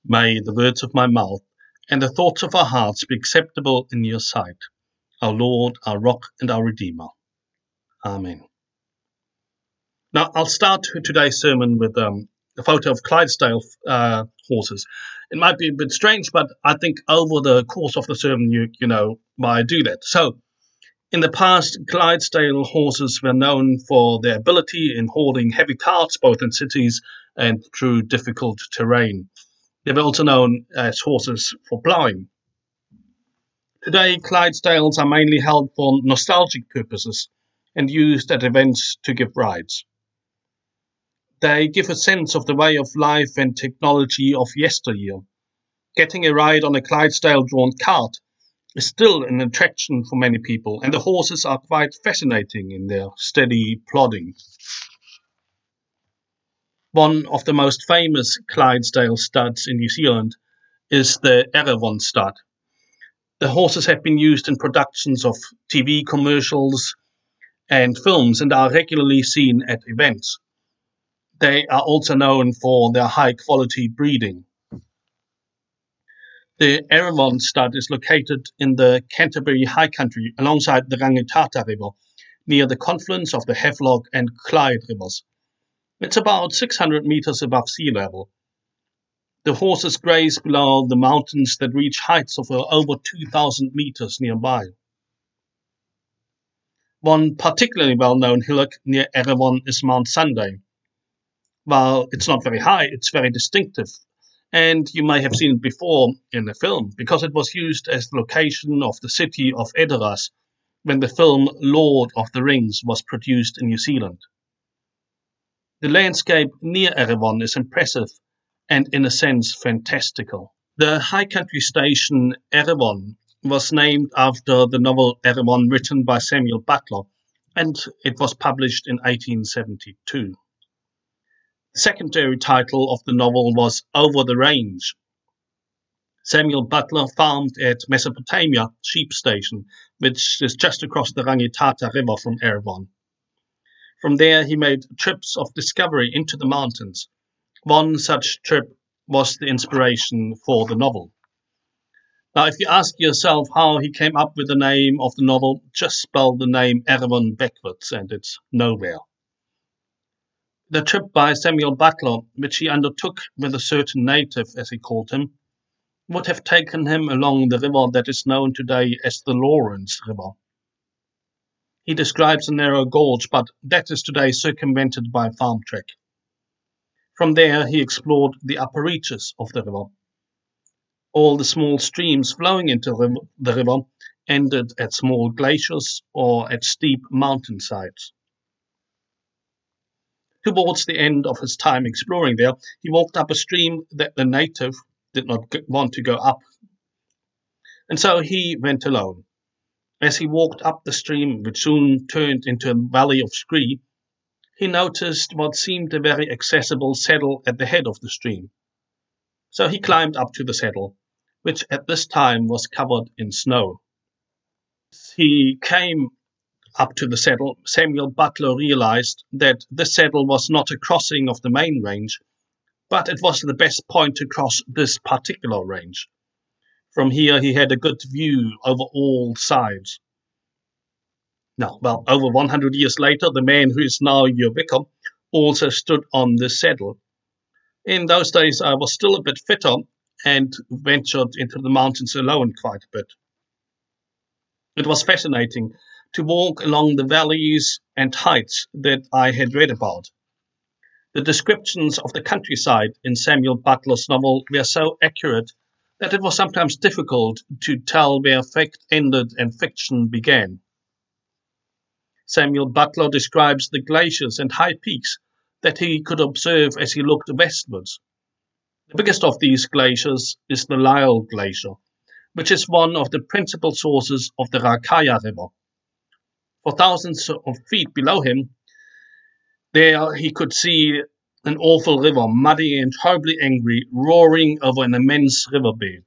May the words of my mouth and the thoughts of our hearts be acceptable in your sight, our Lord, our rock, and our Redeemer. Amen. Now, I'll start today's sermon with a photo of Clydesdale horses. It might be a bit strange, but I think over the course of the sermon, you know why I do that. So, in the past, Clydesdale horses were known for their ability in hauling heavy carts, both in cities and through difficult terrain. They were also known as horses for ploughing. Today, Clydesdales are mainly held for nostalgic purposes and used at events to give rides. They give a sense of the way of life and technology of yesteryear. Getting a ride on a Clydesdale-drawn cart is still an attraction for many people, and the horses are quite fascinating in their steady plodding. One of the most famous Clydesdale studs in New Zealand is the Erewhon stud. The horses have been used in productions of TV commercials and films and are regularly seen at events. They are also known for their high-quality breeding. The Erewhon stud is located in the Canterbury High Country alongside the Rangitata River, near the confluence of the Havelock and Clyde rivers. It's about 600 meters above sea level. The horses graze below the mountains that reach heights of over 2,000 meters nearby. One particularly well-known hillock near Erewhon is Mount Sunday. While it's not very high, it's very distinctive, and you may have seen it before in the film, because it was used as the location of the city of Edoras when the film Lord of the Rings was produced in New Zealand. The landscape near Erewhon is impressive and in a sense fantastical. The high country station Erewhon was named after the novel Erewhon written by Samuel Butler, and it was published in 1872. The secondary title of the novel was Over the Range. Samuel Butler farmed at Mesopotamia Sheep Station, which is just across the Rangitata River from Erewhon. From there he made trips of discovery into the mountains. One such trip was the inspiration for the novel. Now, if you ask yourself how he came up with the name of the novel, just spell the name Erewhon backwards and it's nowhere. The trip by Samuel Butler, which he undertook with a certain native, as he called him, would have taken him along the river that is known today as the Lawrence River. He describes a narrow gorge, but that is today circumvented by a farm track. From there he explored the upper reaches of the river. All the small streams flowing into the river ended at small glaciers or at steep mountainsides. Towards the end of his time exploring there, he walked up a stream that the native did not want to go up, and so he went alone. As he walked up the stream, which soon turned into a valley of scree, he noticed what seemed a very accessible saddle at the head of the stream. So he climbed up to the saddle, which at this time was covered in snow. As he came up to the saddle, Samuel Butler realized that this saddle was not a crossing of the main range, but it was the best point to cross this particular range. From here he had a good view over all sides. Now, well, over 100 years later, the man who is now your vicar also stood on this saddle. In those days I was still a bit fitter and ventured into the mountains alone quite a bit. It was fascinating to walk along the valleys and heights that I had read about. The descriptions of the countryside in Samuel Butler's novel were so accurate that it was sometimes difficult to tell where fact ended and fiction began. Samuel Butler describes the glaciers and high peaks that he could observe as he looked westwards. The biggest of these glaciers is the Lyell Glacier, which is one of the principal sources of the Rakaia River. For thousands of feet below him, there he could see an awful river, muddy and horribly angry, roaring over an immense riverbed.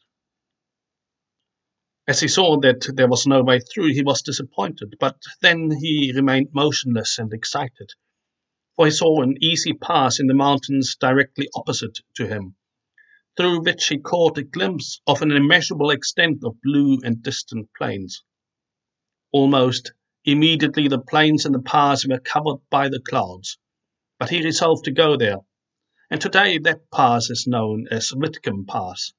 As he saw that there was no way through, he was disappointed, but then he remained motionless and excited, for he saw an easy pass in the mountains directly opposite to him. through which he caught a glimpse of an immeasurable extent of blue and distant plains. Almost immediately the plains and the pass were covered by the clouds, but he resolved to go there, and today that pass is known as Whitcomb Pass.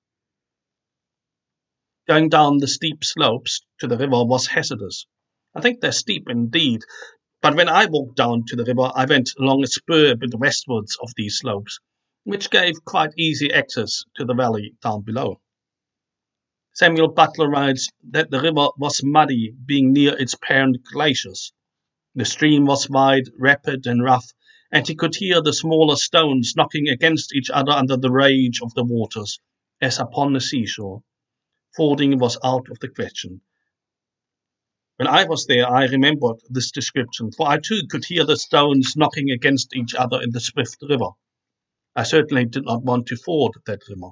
Going down the steep slopes to the river was hazardous. I think they're steep indeed, but when I walked down to the river, I went along a spur a bit westwards of these slopes, which gave quite easy access to the valley down below. Samuel Butler writes that the river was muddy, being near its parent glaciers. The stream was wide, rapid, and rough, and he could hear the smaller stones knocking against each other under the rage of the waters, as upon the seashore. Fording was out of the question. When I was there, I remembered this description, for I too could hear the stones knocking against each other in the swift river. I certainly did not want to ford that river.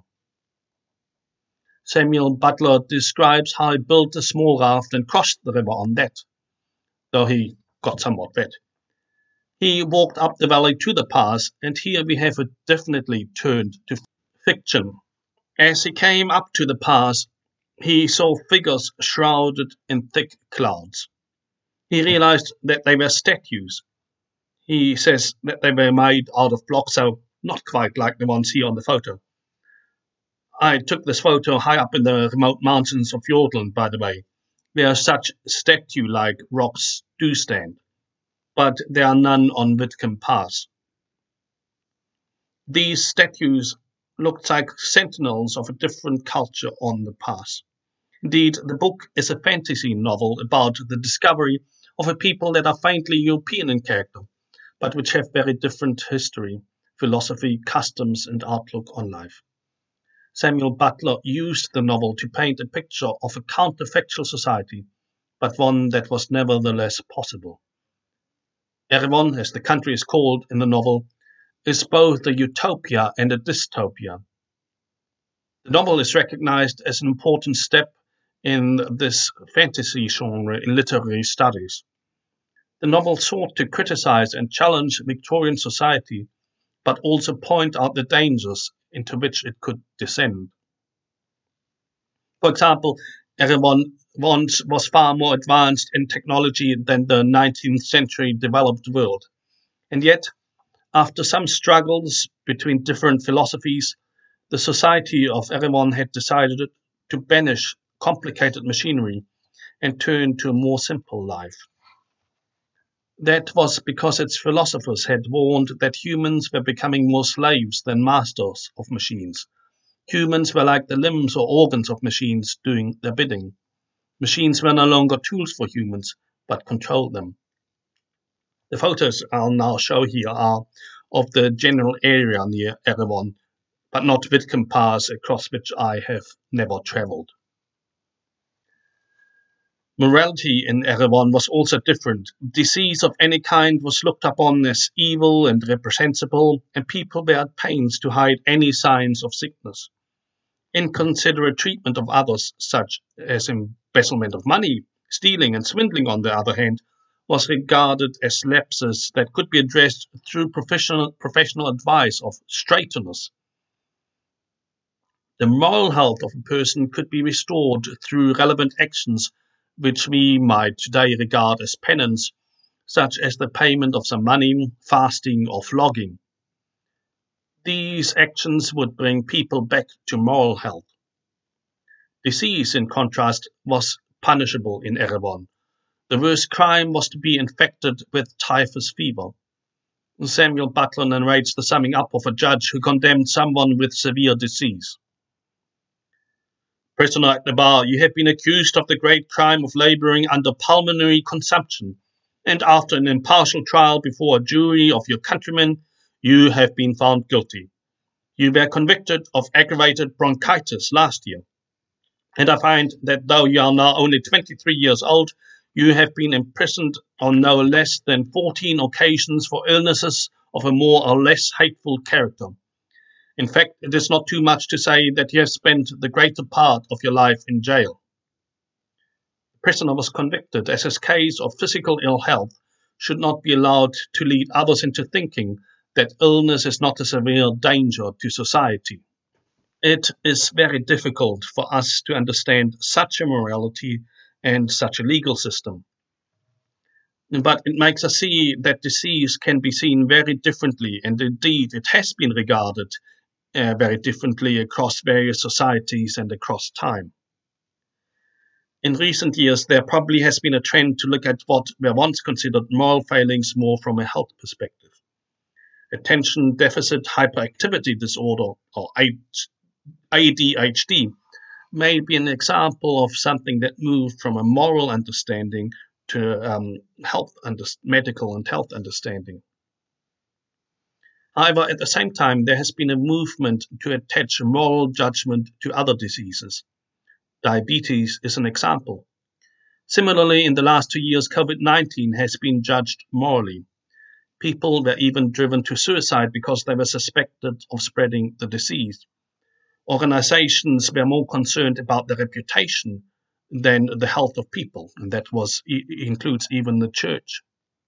Samuel Butler describes how he built a small raft and crossed the river on that, though he got somewhat wet. He walked up the valley to the pass, and here we have it definitely turned to fiction. As he came up to the pass, he saw figures shrouded in thick clouds. He realized that they were statues. He says that they were made out of blocks, so not quite like the ones here on the photo. I took this photo high up in the remote mountains of Fiordland, by the way, where such statue-like rocks do stand, but there are none on Whitcomb Pass. These statues looked like sentinels of a different culture on the pass. Indeed, the book is a fantasy novel about the discovery of a people that are faintly European in character, but which have very different history, philosophy, customs, and outlook on life. Samuel Butler used the novel to paint a picture of a counterfactual society, but one that was nevertheless possible. Erewhon, as the country is called in the novel, is both a utopia and a dystopia. The novel is recognized as an important step in this fantasy genre in literary studies. The novel sought to criticize and challenge Victorian society, but also point out the dangers into which it could descend. For example, Erewhon once was far more advanced in technology than the 19th century developed world, and yet, after some struggles between different philosophies, the society of Erewhon had decided to banish complicated machinery and turn to a more simple life. That was because its philosophers had warned that humans were becoming more slaves than masters of machines. Humans were like the limbs or organs of machines doing their bidding. Machines were no longer tools for humans, but controlled them. The photos I'll now show here are of the general area near Erewhon, but not Whitcomb Pass, across which I have never travelled. Morality in Erewhon was also different. Disease of any kind was looked upon as evil and reprehensible, and people were at pains to hide any signs of sickness. Inconsiderate treatment of others, such as embezzlement of money, stealing and swindling on the other hand, was regarded as lapses that could be addressed through professional advice of straighteners. The moral health of a person could be restored through relevant actions which we might today regard as penance, such as the payment of some money, fasting, or flogging. These actions would bring people back to moral health. Disease, in contrast, was punishable in Erewhon. The worst crime was to be infected with typhus fever. Samuel Butler narrates the summing up of a judge who condemned someone with severe disease. Prisoner at the bar, you have been accused of the great crime of labouring under pulmonary consumption, and after an impartial trial before a jury of your countrymen, you have been found guilty. You were convicted of aggravated bronchitis last year, and I find that though you are now only 23 years old, you have been imprisoned on no less than 14 occasions for illnesses of a more or less hateful character. In fact, it is not too much to say that you have spent the greater part of your life in jail. The prisoner was convicted as his case of physical ill health should not be allowed to lead others into thinking that illness is not a severe danger to society. It is very difficult for us to understand such a morality and such a legal system. But it makes us see that disease can be seen very differently, and indeed it has been regarded very differently across various societies and across time. In recent years, there probably has been a trend to look at what were once considered moral failings more from a health perspective. Attention deficit hyperactivity disorder, or ADHD, may be an example of something that moved from a moral understanding to medical and health understanding. However, at the same time, there has been a movement to attach moral judgment to other diseases. Diabetes is an example. Similarly, in the last 2 years, COVID-19 has been judged morally. People were even driven to suicide because they were suspected of spreading the disease. Organizations were more concerned about their reputation than the health of people, and that includes even the church.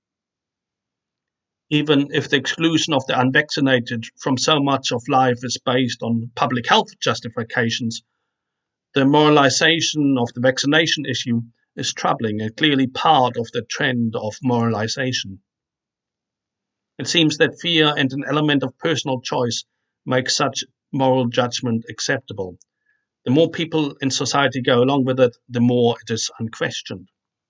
Even if the exclusion of the unvaccinated from so much of life is based on public health justifications, the moralization of the vaccination issue is troubling and clearly part of the trend of moralization. It seems that fear and an element of personal choice make such moral judgment acceptable. The more people in society go along with it, the more it is unquestioned.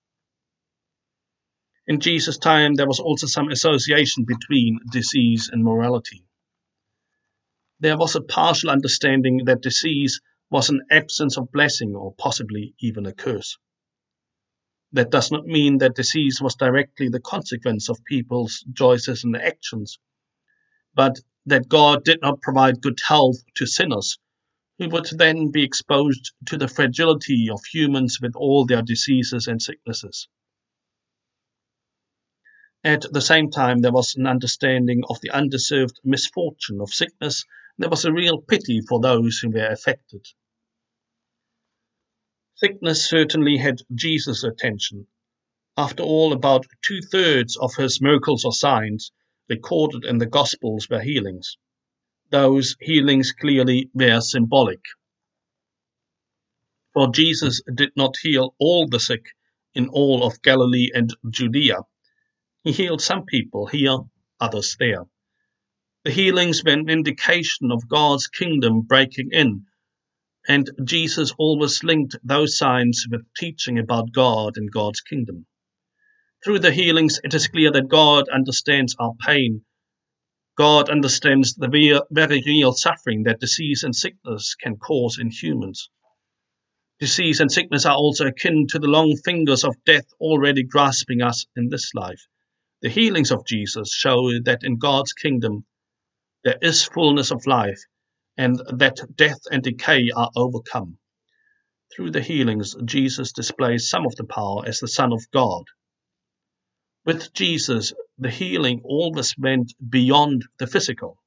In Jesus' time, there was also some association between disease and morality. There was a partial understanding that disease was an absence of blessing or possibly even a curse. That does not mean that disease was directly the consequence of people's choices and actions, but that God did not provide good health to sinners, who would then be exposed to the fragility of humans with all their diseases and sicknesses. At the same time, there was an understanding of the undeserved misfortune of sickness. There was a real pity for those who were affected. Sickness certainly had Jesus' attention. After all, about 2/3 of his miracles or signs recorded in the Gospels were healings. Those healings clearly were symbolic. For Jesus did not heal all the sick in all of Galilee and Judea. He healed some people here, others there. The healings were an indication of God's kingdom breaking in, and Jesus always linked those signs with teaching about God and God's kingdom. Through the healings, it is clear that God understands our pain. God understands the very real suffering that disease and sickness can cause in humans. Disease and sickness are also akin to the long fingers of death already grasping us in this life. The healings of Jesus show that in God's kingdom there is fullness of life, and that death and decay are overcome. Through the healings, Jesus displays some of the power as the Son of God. With Jesus, the healing always went beyond the physical.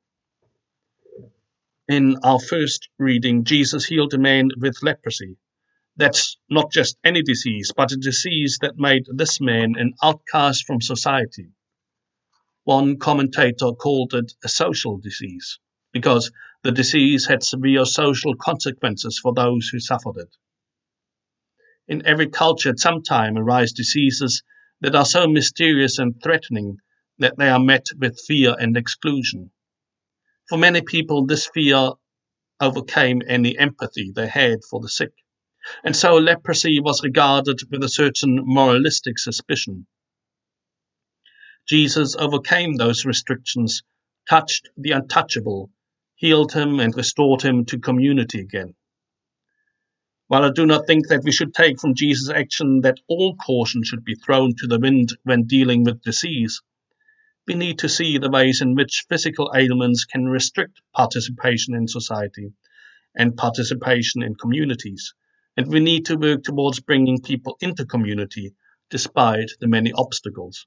In our first reading, Jesus healed a man with leprosy. That's not just any disease, but a disease that made this man an outcast from society. One commentator called it a social disease, because the disease had severe social consequences for those who suffered it. In every culture at some time arise diseases that are so mysterious and threatening that they are met with fear and exclusion. For many people, this fear overcame any empathy they had for the sick, and so leprosy was regarded with a certain moralistic suspicion. Jesus overcame those restrictions, touched the untouchable, healed him and restored him to community again. While I do not think that we should take from Jesus' action that all caution should be thrown to the wind when dealing with disease, we need to see the ways in which physical ailments can restrict participation in society and participation in communities, and we need to work towards bringing people into community despite the many obstacles.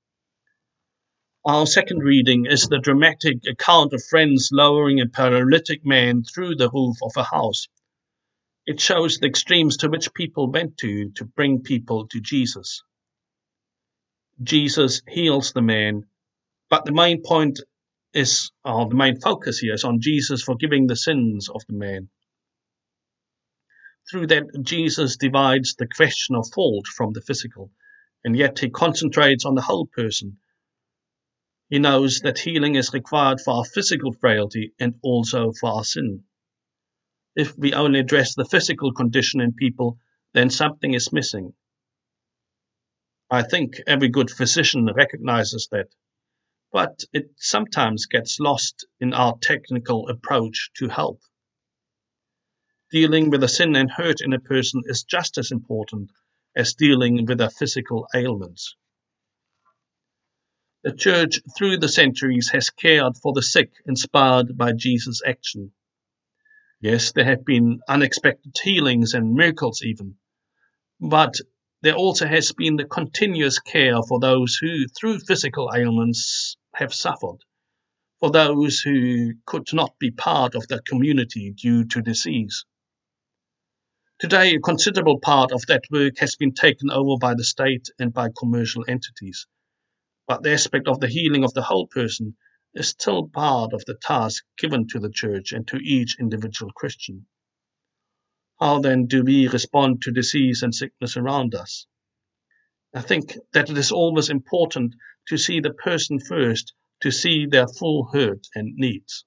Our second reading is the dramatic account of friends lowering a paralytic man through the roof of a house. It shows the extremes to which people went to bring people to Jesus. Jesus heals the man, but the main point the main focus here is on Jesus forgiving the sins of the man. Through that, Jesus divides the question of fault from the physical, and yet he concentrates on the whole person. He knows that healing is required for our physical frailty and also for our sin. If we only address the physical condition in people, then something is missing. I think every good physician recognizes that, but it sometimes gets lost in our technical approach to health. Dealing with the sin and hurt in a person is just as important as dealing with their physical ailments. The Church, through the centuries, has cared for the sick, inspired by Jesus' action. Yes, there have been unexpected healings and miracles even, but there also has been the continuous care for those who, through physical ailments, have suffered, for those who could not be part of the community due to disease. Today, a considerable part of that work has been taken over by the state and by commercial entities, but the aspect of the healing of the whole person is still part of the task given to the Church and to each individual Christian. How then do we respond to disease and sickness around us? I think that it is always important to see the person first, to see their full hurt and needs.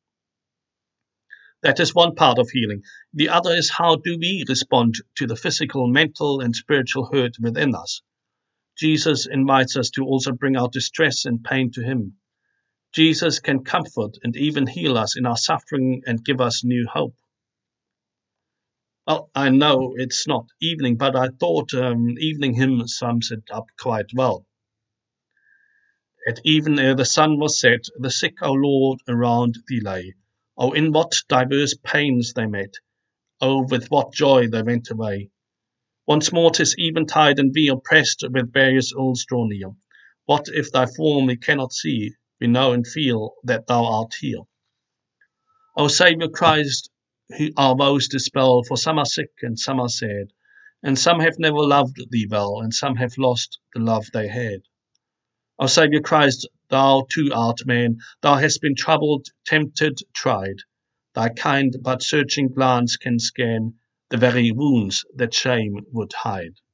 That is one part of healing. The other is how do we respond to the physical, mental, and spiritual hurt within us. Jesus invites us to also bring our distress and pain to him. Jesus can comfort and even heal us in our suffering and give us new hope. Well, I know it's not evening, but I thought evening hymn sums it up quite well. At even ere the sun was set, the sick, O Lord, around thee lay. O in what diverse pains they met! O with what joy they went away! Once more 'tis eventide, and we oppressed with various ills draw near. What if thy form we cannot see? We know and feel that thou art here. O Saviour Christ, who our woes dispel, for some are sick and some are sad, and some have never loved thee well, and some have lost the love they had. O Saviour Christ, thou too art man, thou hast been troubled, tempted, tried. Thy kind but searching glance can scan the very wounds that shame would hide.